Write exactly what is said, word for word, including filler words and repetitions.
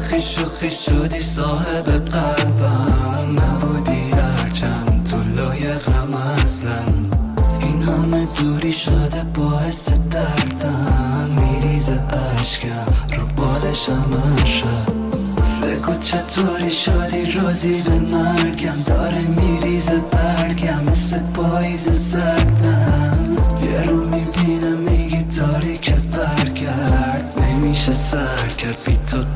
شوخی شوخی شدی صاحب قلبم، نبودی هرچند تو لایقم اصلا. این همه دوری شده باعث دردم، میریزه عشقم رو بالشم هرشب. بگو چطوری شدی راضی به مرگم، داره میریزه برگم مثل پاییز سردم. یه رو میبینم میگی تاریک برگرد، نمیشه سر کرد بی تو